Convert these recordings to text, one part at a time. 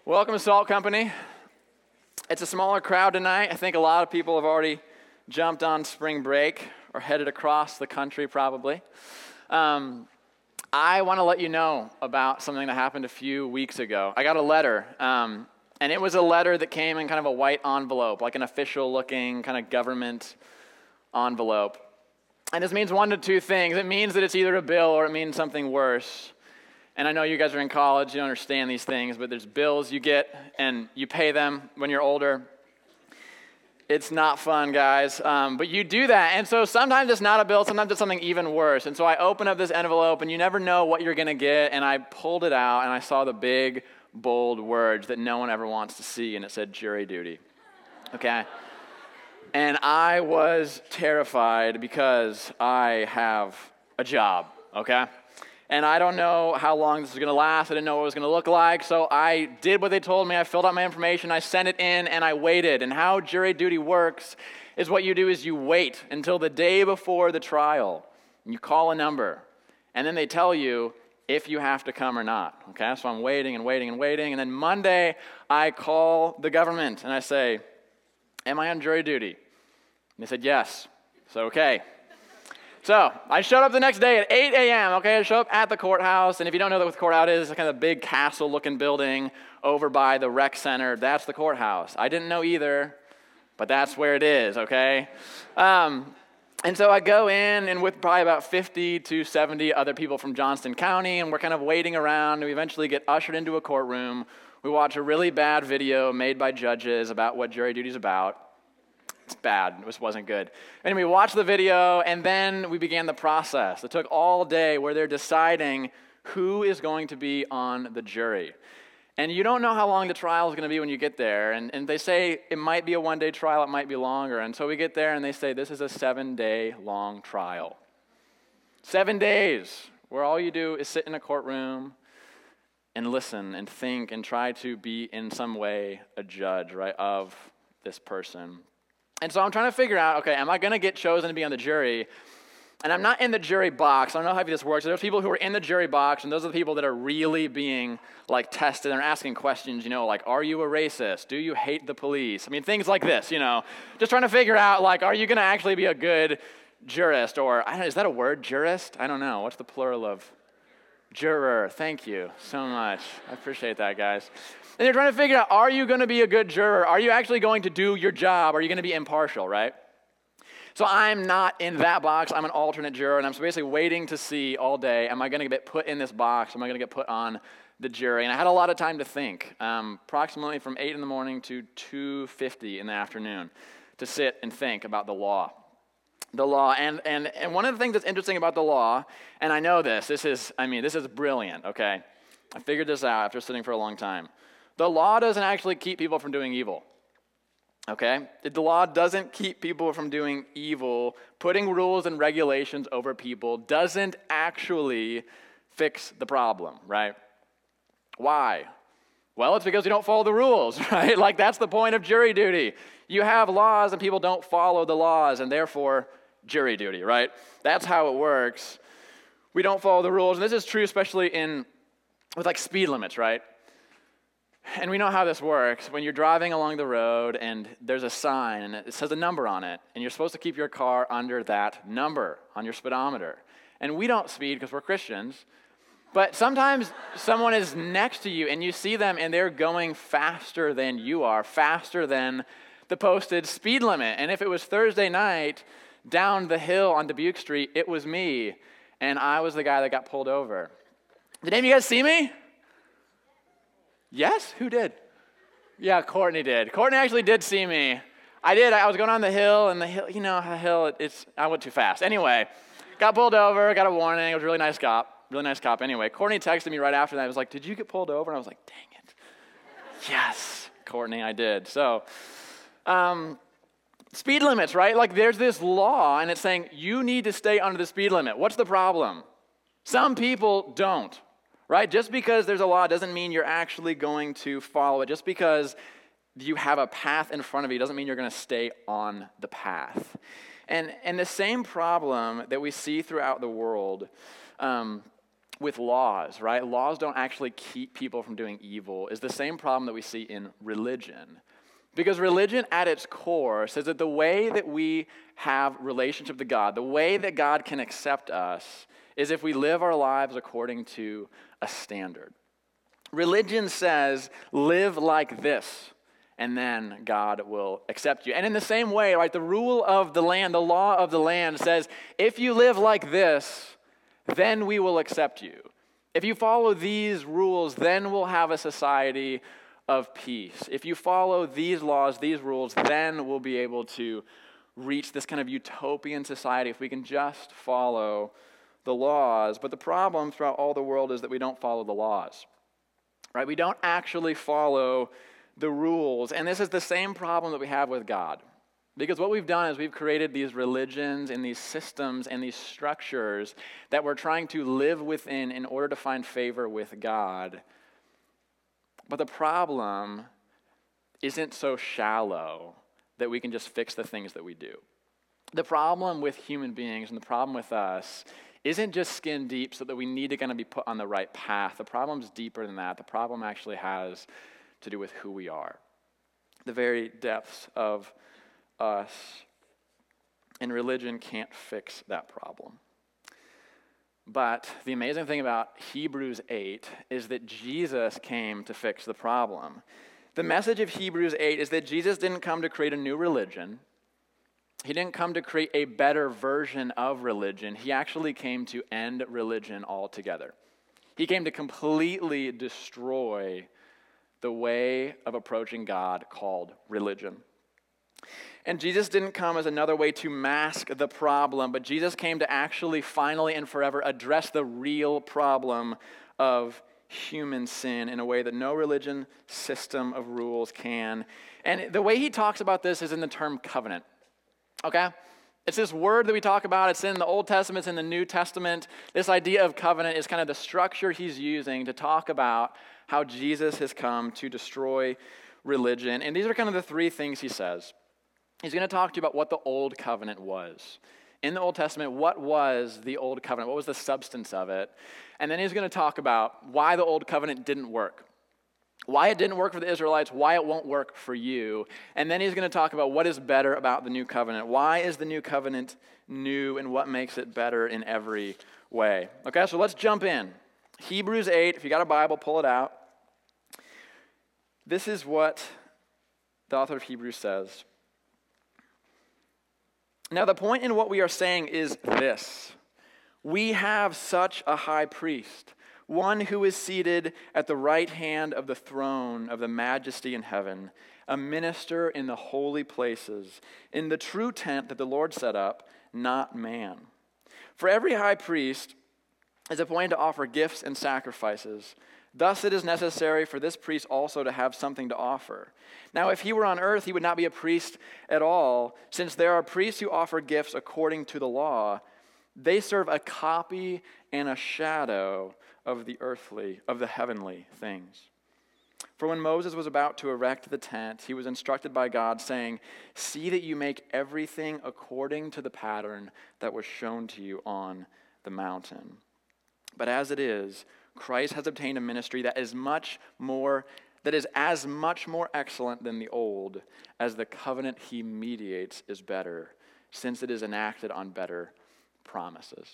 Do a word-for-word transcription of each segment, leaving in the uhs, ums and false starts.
Welcome to Salt Company. It's a smaller crowd tonight. I think a lot of people have already jumped on spring break or headed across the country probably. Um, I want to let you know about something that happened a few weeks ago. I got a letter, um, and it was a letter that came in kind of a white envelope, like an official-looking kind of government envelope. And this means one to two things. It means that it's either a bill or it means something worse. And I know you guys are in college, you don't understand these things, but there's bills you get and you pay them when you're older. It's not fun, guys, um, but you do that. And so sometimes it's not a bill, sometimes it's something even worse. And so I open up this envelope and you never know what you're going to get. And I pulled it out and I saw the big, bold words that no one ever wants to see. And it said jury duty, okay? And I was terrified because I have a job, okay? And I don't know how long this is going to last. I didn't know what it was going to look like. So I did what they told me. I filled out my information. I sent it in, and I waited. And how jury duty works is what you do is you wait until the day before the trial. And you call a number. And then they tell you if you have to come or not. Okay? So I'm waiting and waiting and waiting. And then Monday, I call the government, and I say, am I on jury duty? And they said, yes. So, okay. So I showed up the next day at eight a.m., okay? I showed up at the courthouse, and if you don't know what the courthouse is, it's kind of a big castle-looking building over by the rec center. That's the courthouse. I didn't know either, but that's where it is, okay? Um, and so I go in, and with probably about fifty to seventy other people from Johnston County, and we're kind of waiting around, and we eventually get ushered into a courtroom. We watch a really bad video made by judges about what jury duty is about. It's bad. This wasn't good. Anyway, we watched the video, and then we began the process. It took all day where they're deciding who is going to be on the jury. And you don't know how long the trial is going to be when you get there. And, and they say it might be a one-day trial, it might be longer. And so we get there, and they say this is a seven-day long trial. Seven days where all you do is sit in a courtroom and listen and think and try to be in some way a judge, right, of this person. And so I'm trying to figure out, okay, am I going to get chosen to be on the jury? And I'm not in the jury box. I don't know how this works. There's people who are in the jury box, and those are the people that are really being, like, tested. They're asking questions, you know, like, are you a racist? Do you hate the police? I mean, things like this, you know. Just trying to figure out, like, are you going to actually be a good jurist? Or, I don't know, is that a word, jurist? I don't know. What's the plural of juror? Thank you so much. I appreciate that, guys. And they're trying to figure out, are you going to be a good juror? Are you actually going to do your job? Are you going to be impartial, right? So I'm not in that box. I'm an alternate juror, and I'm basically waiting to see all day, am I going to get put in this box? Am I going to get put on the jury? And I had a lot of time to think, um, approximately from eight in the morning to two fifty in the afternoon, to sit and think about the law. The law, and, and, and one of the things that's interesting about the law, and I know this, this is, I mean, this is brilliant, okay? I figured this out after sitting for a long time. The law doesn't actually keep people from doing evil, okay? The law doesn't keep people from doing evil. Putting rules and regulations over people doesn't actually fix the problem, right? Why? Well, it's because you don't follow the rules, right? Like, that's the point of jury duty. You have laws and people don't follow the laws, and therefore, jury duty, right? That's how it works. We don't follow the rules, and this is true especially in, with like speed limits, right? And we know how this works. When you're driving along the road and there's a sign and it says a number on it, and you're supposed to keep your car under that number on your speedometer. And we don't speed because we're Christians, but sometimes someone is next to you and you see them and they're going faster than you are, faster than the posted speed limit. And if it was Thursday night down the hill on Dubuque Street, it was me, and I was the guy that got pulled over. Did any of you guys see me? Yes? Who did? Yeah, Courtney did. Courtney actually did see me. I did. I was going on the hill, and the hill, you know, the hill, it's, I went too fast. Anyway, got pulled over, got a warning. It was a really nice cop. Really nice cop. Anyway, Courtney texted me right after that. I was like, did you get pulled over? And I was like, dang it. Yes, Courtney, I did. So, um, speed limits, right? Like, there's this law, and it's saying you need to stay under the speed limit. What's the problem? Some people don't. Right? Just because there's a law doesn't mean you're actually going to follow it. Just because you have a path in front of you doesn't mean you're going to stay on the path. And, and the same problem that we see throughout the world um, with laws, right? Laws don't actually keep people from doing evil is the same problem that we see in religion. Because religion at its core says that the way that we have relationship to God, the way that God can accept us, is if we live our lives according to a standard. Religion says, live like this, and then God will accept you. And in the same way, right, the rule of the land, the law of the land says, if you live like this, then we will accept you. If you follow these rules, then we'll have a society of peace. If you follow these laws, these rules, then we'll be able to reach this kind of utopian society if we can just follow the laws. But the problem throughout all the world is that we don't follow the laws, right? We don't actually follow the rules. And this is the same problem that we have with God. Because what we've done is we've created these religions and these systems and these structures that we're trying to live within in order to find favor with God. But the problem isn't so shallow that we can just fix the things that we do. The problem with human beings and the problem with us isn't just skin deep so that we need to kind of be put on the right path. The problem's deeper than that. The problem actually has to do with who we are. The very depths of us, and religion can't fix that problem. But the amazing thing about Hebrews eight is that Jesus came to fix the problem. The message of Hebrews eight is that Jesus didn't come to create a new religion. He didn't come to create a better version of religion. He actually came to end religion altogether. He came to completely destroy the way of approaching God called religion. And Jesus didn't come as another way to mask the problem, but Jesus came to actually finally and forever address the real problem of human sin in a way that no religion system of rules can. And the way he talks about this is in the term covenant, okay? It's this word that we talk about. It's in the Old Testament, it's in the New Testament. This idea of covenant is kind of the structure he's using to talk about how Jesus has come to destroy religion. And these are kind of the three things he says. He's going to talk to you about what the Old Covenant was. In the Old Testament, what was the Old Covenant? What was the substance of it? And then he's going to talk about why the Old Covenant didn't work. Why it didn't work for the Israelites, why it won't work for you. And then he's going to talk about what is better about the New Covenant. Why is the New Covenant new and what makes it better in every way? Okay, so let's jump in. Hebrews eight, if you got a Bible, pull it out. This is what the author of Hebrews says. Now, the point in what we are saying is this. We have such a high priest, one who is seated at the right hand of the throne of the majesty in heaven, a minister in the holy places, in the true tent that the Lord set up, not man. For every high priest is appointed to offer gifts and sacrifices. Thus it is necessary for this priest also to have something to offer. Now, if he were on earth, he would not be a priest at all, since there are priests who offer gifts according to the law. They serve a copy and a shadow of the earthly, of the heavenly things. For when Moses was about to erect the tent, he was instructed by God, saying, "See that you make everything according to the pattern that was shown to you on the mountain." But as it is, Christ has obtained a ministry that is much more, that is as much more excellent than the old, as the covenant he mediates is better, since it is enacted on better promises.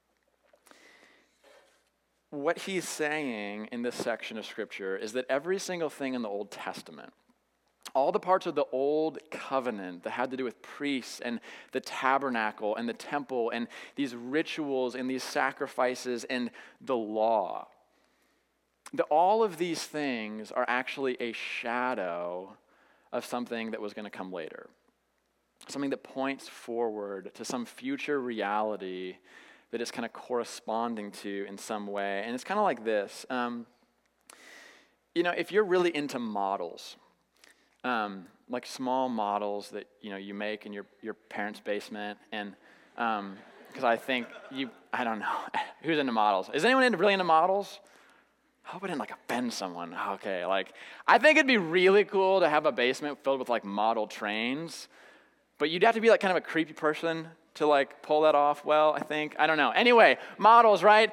What he's saying in this section of Scripture is that every single thing in the Old Testament, all the parts of the old covenant that had to do with priests and the tabernacle and the temple and these rituals and these sacrifices and the law, the, all of these things are actually a shadow of something that was going to come later. Something that points forward to some future reality that it's kind of corresponding to in some way. And it's kind of like this. Um, you know, if you're really into models, um, like small models that, you know, you make in your, your parents' basement, and um, because I think you, I don't know, who's into models? Is anyone into, really into models? I hope I didn't like offend someone. Okay, like, I think it'd be really cool to have a basement filled with like model trains, but you'd have to be like kind of a creepy person to like pull that off well, I think. I don't know. Anyway, models, right?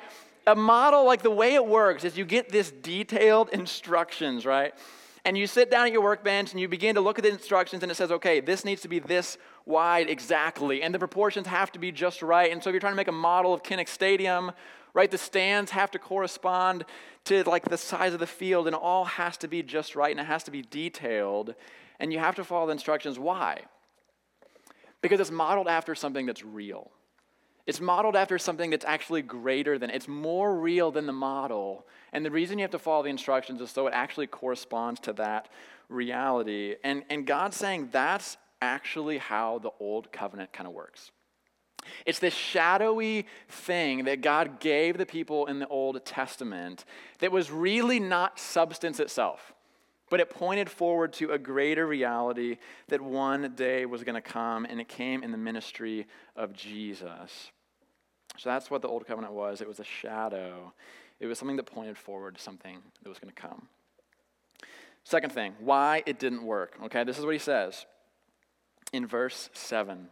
A model, like the way it works is you get this detailed instructions, right? And you sit down at your workbench and you begin to look at the instructions and it says, okay, this needs to be this wide exactly. And the proportions have to be just right. And so if you're trying to make a model of Kinnick Stadium, right, the stands have to correspond to like the size of the field and it all has to be just right and it has to be detailed. And you have to follow the instructions. Why? Because it's modeled after something that's real. It's modeled after something that's actually greater than, it's more real than the model. And the reason you have to follow the instructions is so it actually corresponds to that reality. And, and God's saying that's actually how the old covenant kind of works. It's this shadowy thing that God gave the people in the Old Testament that was really not substance itself, but it pointed forward to a greater reality that one day was going to come, and it came in the ministry of Jesus. So that's what the Old Covenant was. It was a shadow. It was something that pointed forward to something that was going to come. Second thing, why it didn't work. Okay, this is what he says in verse seven.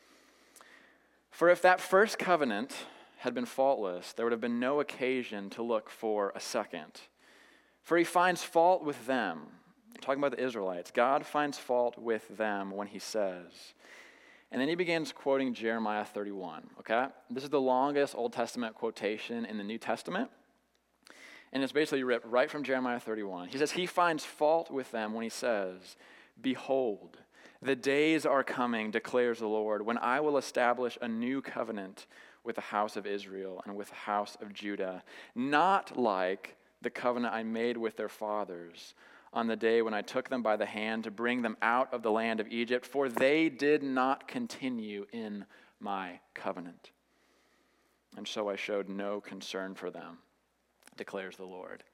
For if that first covenant had been faultless, there would have been no occasion to look for a second. For he finds fault with them. I'm talking about the Israelites. God finds fault with them when he says. And then he begins quoting Jeremiah thirty-one, okay? This is the longest Old Testament quotation in the New Testament. And it's basically ripped right from Jeremiah thirty-one. He says, he finds fault with them when he says, behold, the days are coming, declares the Lord, when I will establish a new covenant with the house of Israel and with the house of Judah, not like the covenant I made with their fathers on the day when I took them by the hand to bring them out of the land of Egypt, for they did not continue in my covenant. And so I showed no concern for them, declares the Lord.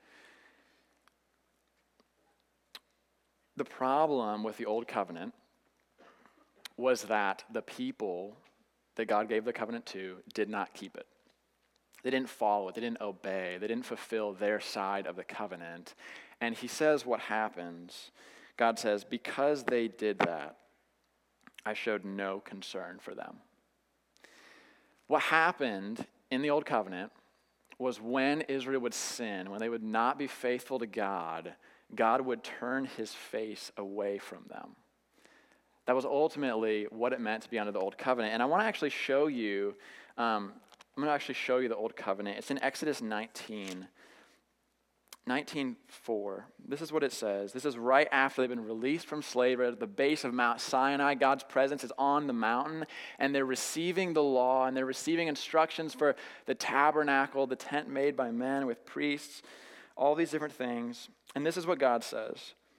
The problem with the old covenant was that the people that God gave the covenant to did not keep it. They didn't follow it. They didn't obey. They didn't fulfill their side of the covenant. And he says what happens. God says, because they did that, I showed no concern for them. What happened in the old covenant was when Israel would sin, when they would not be faithful to God, God would turn his face away from them. That was ultimately what it meant to be under the old covenant. And I want to actually show you, um, I'm going to actually show you the old covenant. It's in Exodus nineteen, nineteen four. This is what it says. This is right after they've been released from slavery at the base of Mount Sinai. God's presence is on the mountain, and they're receiving the law, and they're receiving instructions for the tabernacle, the tent made by men with priests, all these different things. And this is what God says.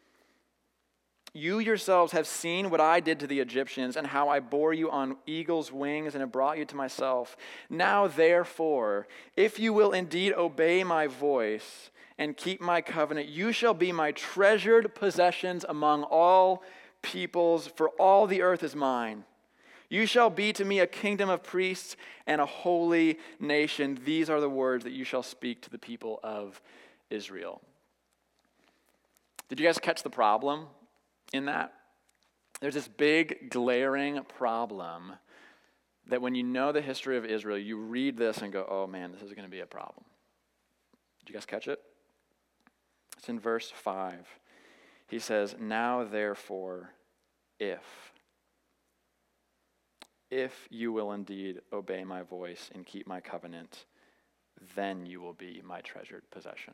You yourselves have seen what I did to the Egyptians and how I bore you on eagle's wings and have brought you to myself. Now, therefore, if you will indeed obey my voice and keep my covenant, you shall be my treasured possessions among all peoples, for all the earth is mine. You shall be to me a kingdom of priests and a holy nation. These are the words that you shall speak to the people of Israel. Did you guys catch the problem in that? There's this big glaring problem that when you know the history of Israel, you read this and go, oh man, this is going to be a problem. Did you guys catch it? It's in verse five. He says, now therefore, if, if you will indeed obey my voice and keep my covenant, then you will be my treasured possession.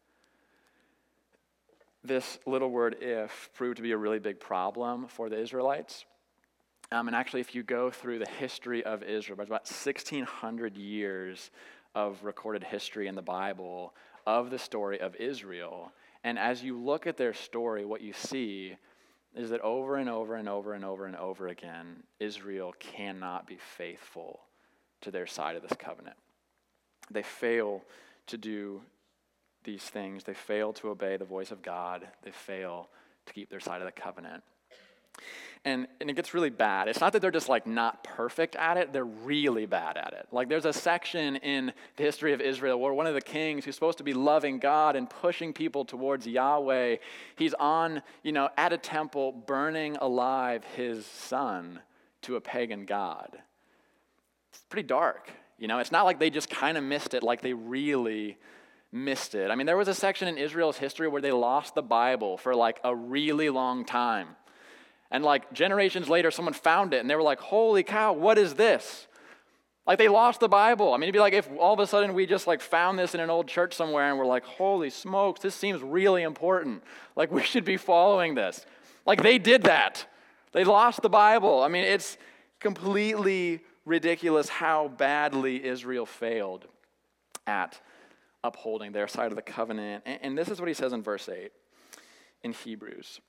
This little word if proved to be a really big problem for the Israelites. Um, and actually, if you go through the history of Israel, there's about sixteen hundred years of recorded history in the Bible of the story of Israel. And as you look at their story, what you see is that over and over and over and over and over again, Israel cannot be faithful to their side of this covenant. They fail to do these things. They fail to obey the voice of God. They fail to keep their side of the covenant. And, and it gets really bad. It's not that they're just like not perfect at it, they're really bad at it. Like there's a section in the history of Israel where one of the kings who's supposed to be loving God and pushing people towards Yahweh, he's on, you know, at a temple burning alive his son to a pagan god. It's pretty dark. You know, it's not like they just kind of missed it, like they really missed it. I mean, there was a section in Israel's history where they lost the Bible for like a really long time. And like generations later, someone found it and they were like, holy cow, what is this? Like they lost the Bible. I mean, it'd be like if all of a sudden we just like found this in an old church somewhere and we're like, holy smokes, this seems really important. Like we should be following this. Like they did that. They lost the Bible. I mean, it's completely ridiculous how badly Israel failed at upholding their side of the covenant. And, and this is what he says in verse eight in Hebrews.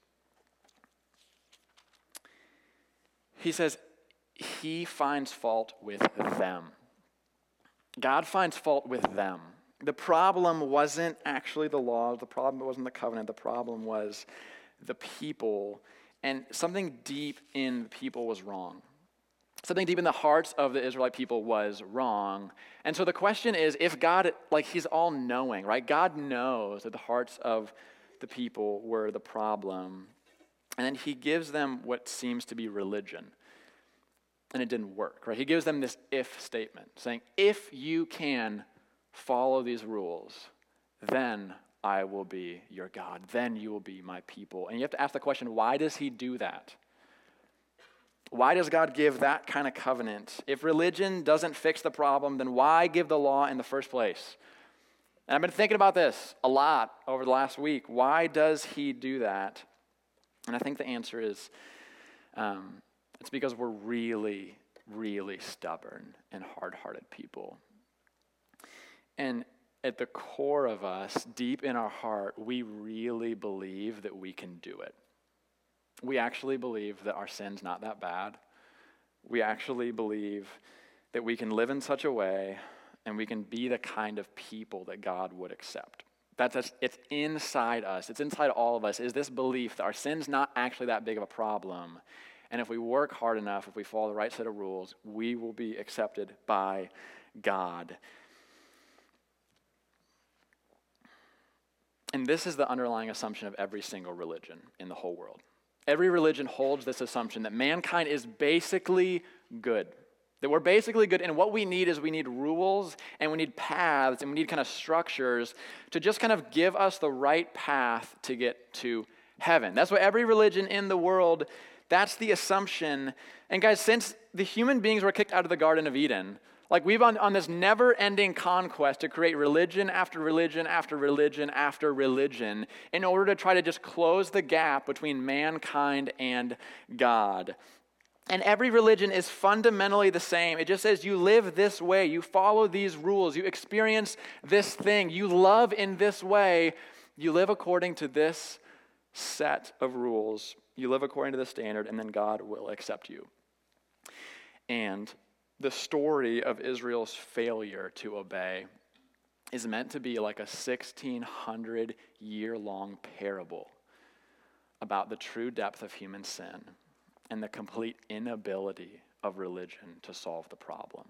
He says, he finds fault with them. God finds fault with them. The problem wasn't actually the law. The problem wasn't the covenant. The problem was the people. And something deep in the people was wrong. Something deep in the hearts of the Israelite people was wrong. And so the question is, if God, like he's all knowing, right? God knows that the hearts of the people were the problem. And then he gives them what seems to be religion. And it didn't work, right? He gives them this if statement, saying, if you can follow these rules, then I will be your God. Then you will be my people. And you have to ask the question, why does he do that? Why does God give that kind of covenant? If religion doesn't fix the problem, then why give the law in the first place? And I've been thinking about this a lot over the last week. Why does he do that? And I think the answer is um, it's because we're really, really stubborn and hard-hearted people. And at the core of us, deep in our heart, we really believe that we can do it. We actually believe that our sin's not that bad. We actually believe that we can live in such a way and we can be the kind of people that God would accept. That's just, it's inside us. It's inside all of us is this belief that our sin's not actually that big of a problem. And if we work hard enough, if we follow the right set of rules, we will be accepted by God. And this is the underlying assumption of every single religion in the whole world. Every religion holds this assumption that mankind is basically good. That we're basically good, and what we need is we need rules, and we need paths, and we need kind of structures to just kind of give us the right path to get to heaven. That's what every religion in the world, that's the assumption. And guys, since the human beings were kicked out of the Garden of Eden, like we've on, on this never-ending conquest to create religion after religion after religion after religion in order to try to just close the gap between mankind and God. And every religion is fundamentally the same. It just says you live this way, you follow these rules, you experience this thing, you love in this way, you live according to this set of rules, you live according to the standard, and then God will accept you. And the story of Israel's failure to obey is meant to be like a sixteen hundred year long parable about the true depth of human sin and the complete inability of religion to solve the problem.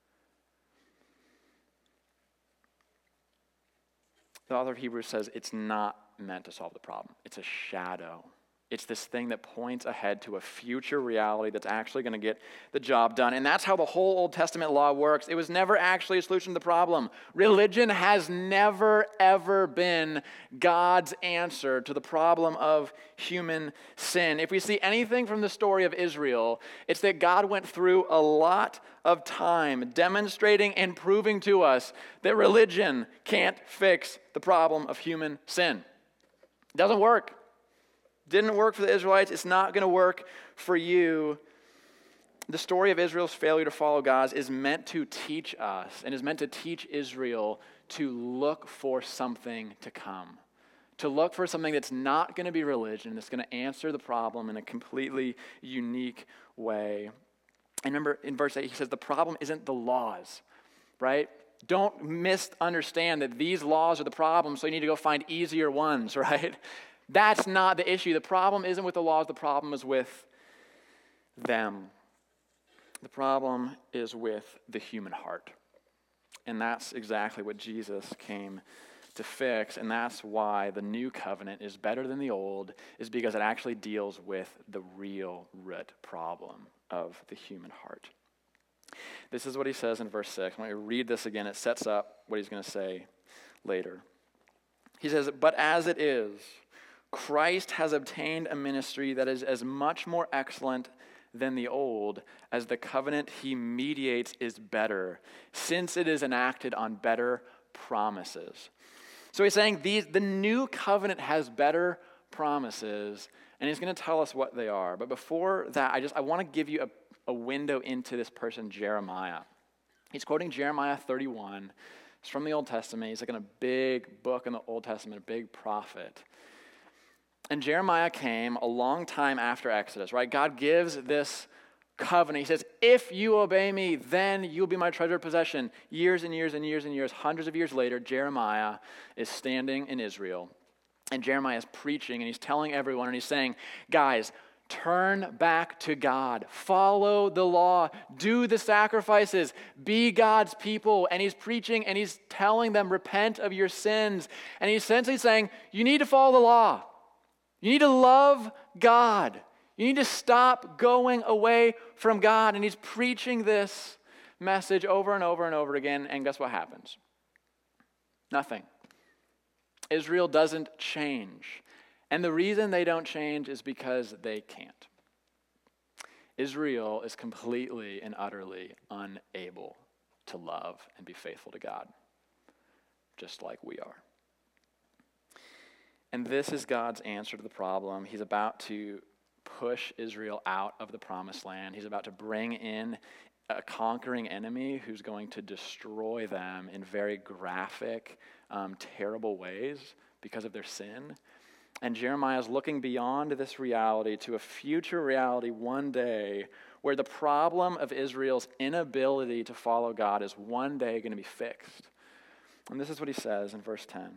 The author of Hebrews says it's not meant to solve the problem. It's a shadow. It's this thing that points ahead to a future reality that's actually going to get the job done. And that's how the whole Old Testament law works. It was never actually a solution to the problem. Religion has never, ever been God's answer to the problem of human sin. If we see anything from the story of Israel, it's that God went through a lot of time demonstrating and proving to us that religion can't fix the problem of human sin. It doesn't work. Didn't work for the Israelites. It's not going to work for you. The story of Israel's failure to follow God is meant to teach us and is meant to teach Israel to look for something to come. To look for something that's not going to be religion, that's going to answer the problem in a completely unique way. And remember in verse eight, he says the problem isn't the laws, right? Don't misunderstand that these laws are the problem, so you need to go find easier ones, right? That's not the issue. The problem isn't with the laws. The problem is with them. The problem is with the human heart. And that's exactly what Jesus came to fix. And that's why the new covenant is better than the old, is because it actually deals with the real root problem of the human heart. This is what he says in verse six. When you read this again, it sets up what he's going to say later. He says, "But as it is, Christ has obtained a ministry that is as much more excellent than the old, as the covenant he mediates is better, since it is enacted on better promises." So he's saying these, the new covenant has better promises, and he's going to tell us what they are. But before that, I just I want to give you a, a window into this person, Jeremiah. He's quoting Jeremiah thirty-one. It's from the Old Testament. He's like in a big book in the Old Testament, a big prophet. And Jeremiah came a long time after Exodus, right? God gives this covenant. He says, if you obey me, then you'll be my treasured possession. Years and years and years and years, hundreds of years later, Jeremiah is standing in Israel. And Jeremiah is preaching, and he's telling everyone, and he's saying, guys, turn back to God. Follow the law. Do the sacrifices. Be God's people. And he's preaching, and he's telling them, repent of your sins. And he's essentially saying, you need to follow the law. You need to love God. You need to stop going away from God. And he's preaching this message over and over and over again. And guess what happens? Nothing. Israel doesn't change. And the reason they don't change is because they can't. Israel is completely and utterly unable to love and be faithful to God, just like we are. And this is God's answer to the problem. He's about to push Israel out of the promised land. He's about to bring in a conquering enemy who's going to destroy them in very graphic, um, terrible ways because of their sin. And Jeremiah is looking beyond this reality to a future reality one day where the problem of Israel's inability to follow God is one day going to be fixed. And this is what he says in verse ten.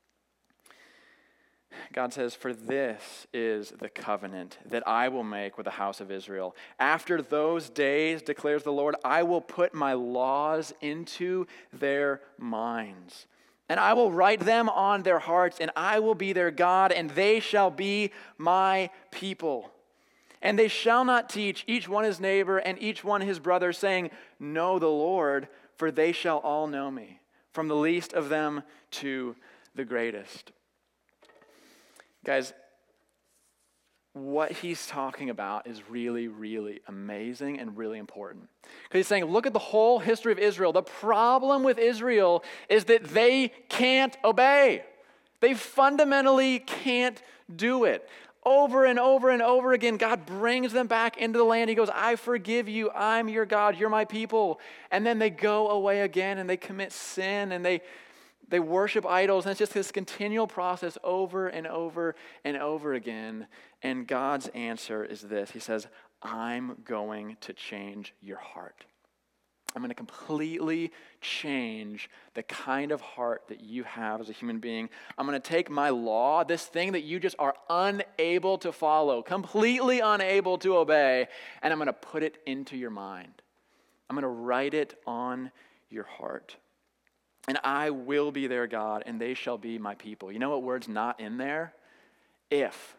God says, "For this is the covenant that I will make with the house of Israel. After those days, declares the Lord, I will put my laws into their minds, and I will write them on their hearts, and I will be their God, and they shall be my people. And they shall not teach each one his neighbor and each one his brother, saying, know the Lord, for they shall all know me, from the least of them to the greatest." Guys, what he's talking about is really, really amazing and really important. Because he's saying, look at the whole history of Israel. The problem with Israel is that they can't obey. They fundamentally can't do it. Over and over and over again, God brings them back into the land. He goes, I forgive you. I'm your God. You're my people. And then they go away again and they commit sin and they They worship idols, and it's just this continual process over and over and over again. And God's answer is this. He says, I'm going to change your heart. I'm going to completely change the kind of heart that you have as a human being. I'm going to take my law, this thing that you just are unable to follow, completely unable to obey, and I'm going to put it into your mind. I'm going to write it on your heart. And I will be their God, and they shall be my people. You know what word's not in there? If.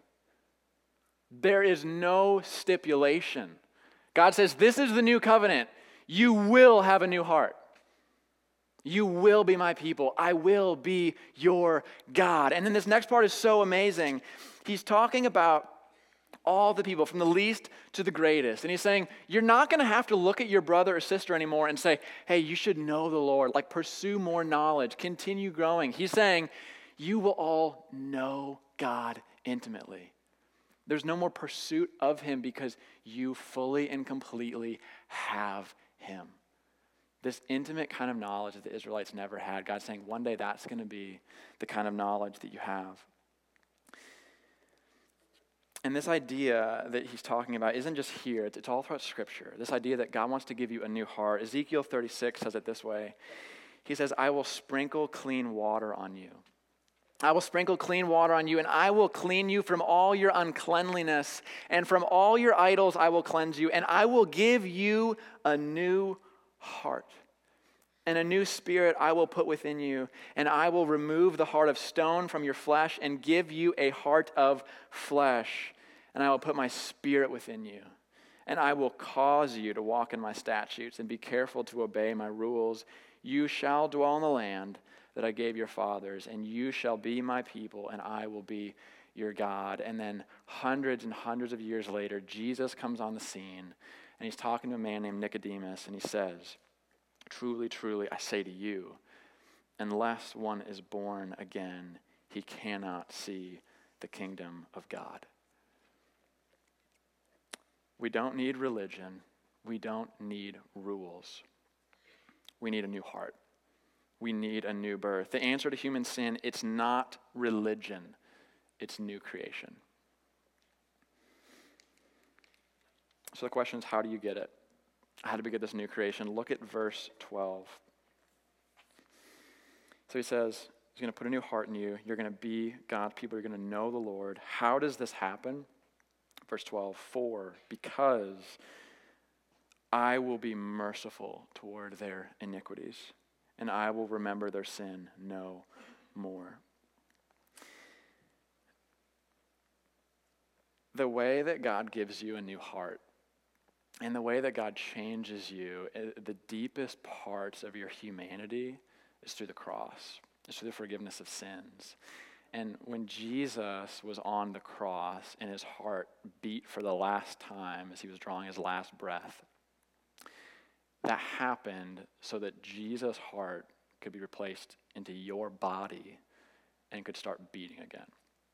There is no stipulation. God says, this is the new covenant. You will have a new heart. You will be my people. I will be your God. And then this next part is so amazing. He's talking about all the people, from the least to the greatest. And he's saying, you're not going to have to look at your brother or sister anymore and say, hey, you should know the Lord. Like, pursue more knowledge. Continue growing. He's saying, you will all know God intimately. There's no more pursuit of him because you fully and completely have him. This intimate kind of knowledge that the Israelites never had. God's saying, one day that's going to be the kind of knowledge that you have. And this idea that he's talking about isn't just here, it's, it's all throughout Scripture. This idea that God wants to give you a new heart. Ezekiel thirty-six says it this way. He says, I will sprinkle clean water on you. I will sprinkle clean water on you, and I will clean you from all your uncleanliness, and from all your idols I will cleanse you, and I will give you a new heart. And a new spirit I will put within you, and I will remove the heart of stone from your flesh and give you a heart of flesh. And I will put my spirit within you, and I will cause you to walk in my statutes and be careful to obey my rules. You shall dwell in the land that I gave your fathers, and you shall be my people, and I will be your God. And then hundreds and hundreds of years later, Jesus comes on the scene, and he's talking to a man named Nicodemus, and he says, truly, truly, I say to you, unless one is born again, he cannot see the kingdom of God. We don't need religion. We don't need rules. We need a new heart. We need a new birth. The answer to human sin, it's not religion. It's new creation. So the question is, how do you get it? How do we get this new creation? Look at verse twelve. So he says, he's going to put a new heart in you. You're going to be God's people. You're going to know the Lord. How does this happen? Verse twelve, for because I will be merciful toward their iniquities, and I will remember their sin no more. The way that God gives you a new heart and the way that God changes you, the deepest parts of your humanity is through the cross. It's through the forgiveness of sins. And when Jesus was on the cross and his heart beat for the last time as he was drawing his last breath, that happened so that Jesus' heart could be replaced into your body and could start beating again.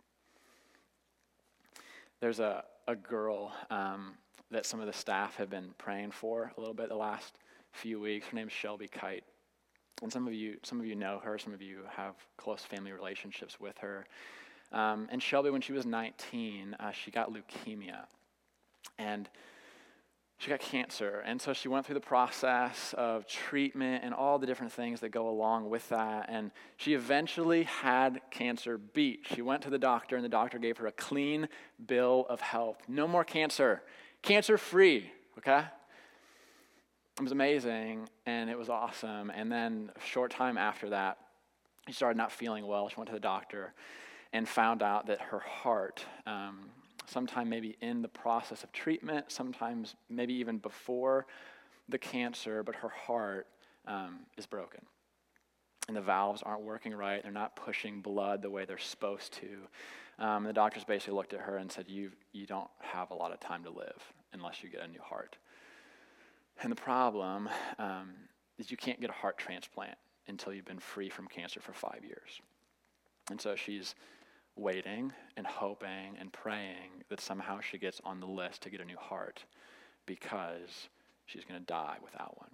There's a, a girl um, that some of the staff have been praying for a little bit the last few weeks. Her name is Shelby Kite. And some of you some of you know her. Some of you have close family relationships with her. Um, and Shelby, when she was nineteen, uh, she got leukemia. And she got cancer. And so she went through the process of treatment and all the different things that go along with that. And she eventually had cancer beat. She went to the doctor, and the doctor gave her a clean bill of health. No more cancer. Cancer-free, okay? It was amazing, and it was awesome. And then a short time after that, she started not feeling well. She went to the doctor and found out that her heart, um, sometime maybe in the process of treatment, sometimes maybe even before the cancer, but her heart um, is broken. And the valves aren't working right. They're not pushing blood the way they're supposed to. Um, the doctors basically looked at her and said, you you don't have a lot of time to live unless you get a new heart. And the problem um, is you can't get a heart transplant until you've been free from cancer for five years. And so she's waiting and hoping and praying that somehow she gets on the list to get a new heart because she's going to die without one.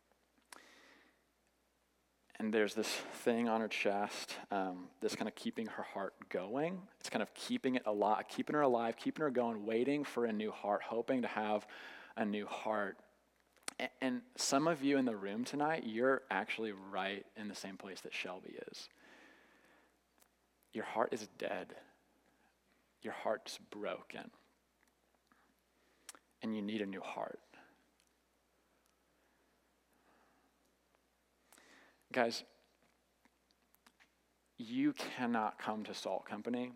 And there's this thing on her chest um, that's kind of keeping her heart going. It's kind of keeping it alive, keeping her alive, keeping her going, waiting for a new heart, hoping to have a new heart. And, and some of you in the room tonight, you're actually right in the same place that Shelby is. Your heart is dead. Your heart's broken. And you need a new heart. Guys, you cannot come to Salt Company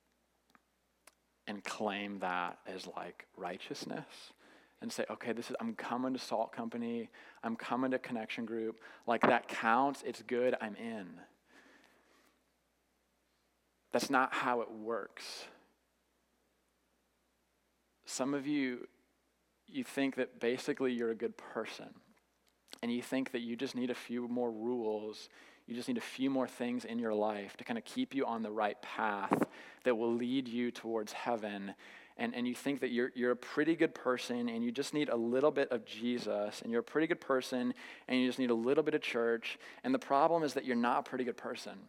and claim that as like righteousness and say, okay, this is I'm coming to Salt Company, I'm coming to Connection Group, like that counts, it's good, I'm in. That's not how it works. Some of you, you think that basically you're a good person. And you think that you just need a few more rules, you just need a few more things in your life to kind of keep you on the right path that will lead you towards heaven. And, and you think that you're, you're a pretty good person and you just need a little bit of Jesus, and you're a pretty good person and you just need a little bit of church. And the problem is that you're not a pretty good person.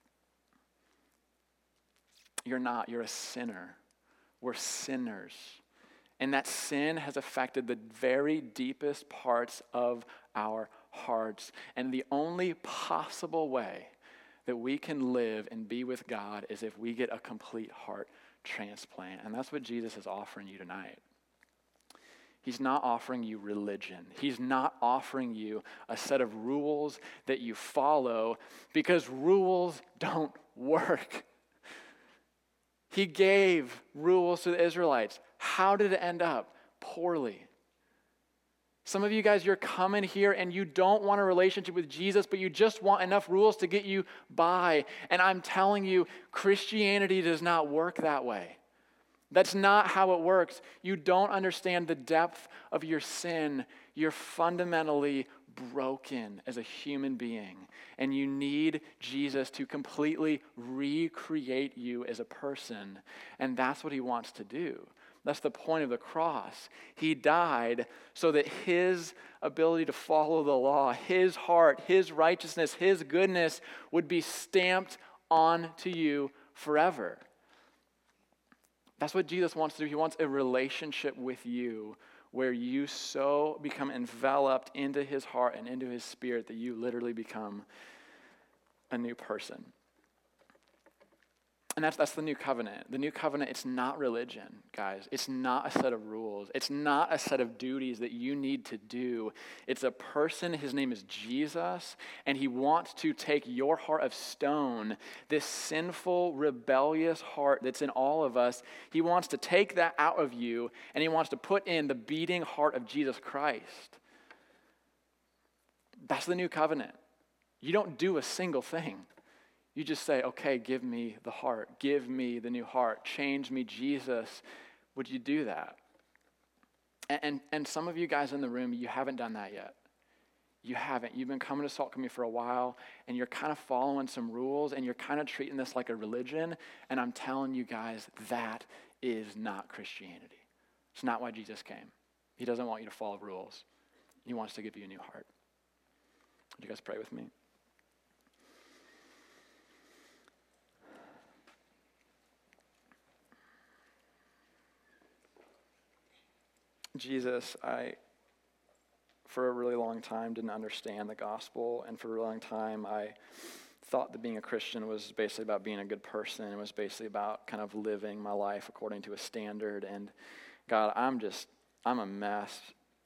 You're not. You're a sinner. We're sinners. And that sin has affected the very deepest parts of our hearts. And the only possible way that we can live and be with God is if we get a complete heart transplant. And that's what Jesus is offering you tonight. He's not offering you religion. He's not offering you a set of rules that you follow, because rules don't work. He gave rules to the Israelites. How did it end up? poorly. Some of you guys, you're coming here and you don't want a relationship with Jesus, but you just want enough rules to get you by. And I'm telling you, Christianity does not work that way. That's not how it works. You don't understand the depth of your sin. You're fundamentally broken as a human being, and you need Jesus to completely recreate you as a person, and that's what he wants to do. That's the point of the cross. He died so that his ability to follow the law, his heart, his righteousness, his goodness would be stamped onto you forever. That's what Jesus wants to do. He wants a relationship with you where you so become enveloped into his heart and into his spirit that you literally become a new person. And that's that's the new covenant. The new covenant, it's not religion, guys. It's not a set of rules. It's not a set of duties that you need to do. It's a person. His name is Jesus, and he wants to take your heart of stone, this sinful, rebellious heart that's in all of us. He wants to take that out of you, and he wants to put in the beating heart of Jesus Christ. That's the new covenant. You don't do a single thing. You just say, okay, give me the heart. Give me the new heart. Change me, Jesus. Would you do that? And, and, and some of you guys in the room, you haven't done that yet. You haven't. You've been coming to Salt Community for a while, and you're kind of following some rules, and you're kind of treating this like a religion. And I'm telling you guys, that is not Christianity. It's not why Jesus came. He doesn't want you to follow rules. He wants to give you a new heart. Would you guys pray with me? Jesus, I, for a really long time, didn't understand the gospel, and for a really long time, I thought that being a Christian was basically about being a good person. It was basically about kind of living my life according to a standard, and God, I'm just, I'm a mess.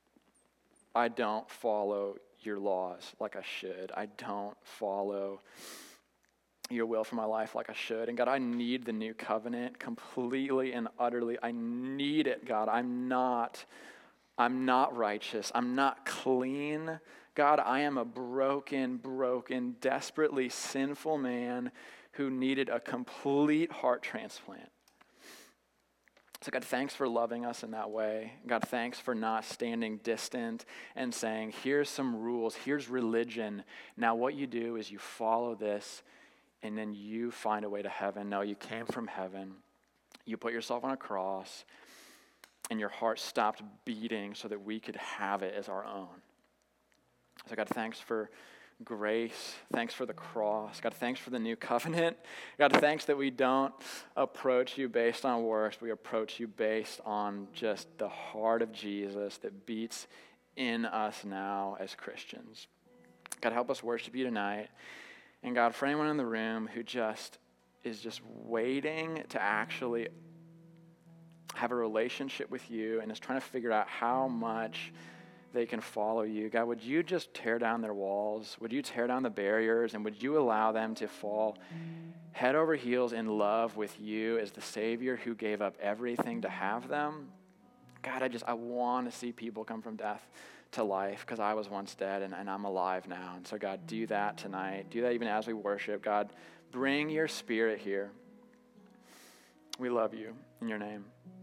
I don't follow your laws like I should. I don't follow your will for my life like I should. And God, I need the new covenant completely and utterly. I need it, God. I'm not, I'm not righteous. I'm not clean. God, I am a broken, broken, desperately sinful man who needed a complete heart transplant. So God, thanks for loving us in that way. God, thanks for not standing distant and saying, here's some rules, here's religion. Now what you do is you follow this, and then you find a way to heaven. No, you came from heaven. You put yourself on a cross, and your heart stopped beating so that we could have it as our own. So God, thanks for grace. Thanks for the cross. God, thanks for the new covenant. God, thanks that we don't approach you based on works. We approach you based on just the heart of Jesus that beats in us now as Christians. God, help us worship you tonight. And God, for anyone in the room who just is just waiting to actually have a relationship with you and is trying to figure out how much they can follow you, God, would you just tear down their walls? Would you tear down the barriers? And would you allow them to fall head over heels in love with you as the Savior who gave up everything to have them? God, I just, I want to see people come from death to life, because I was once dead and, and I'm alive now. And so God, do that tonight. Do that even as we worship. God, bring your Spirit here. We love you. In your name.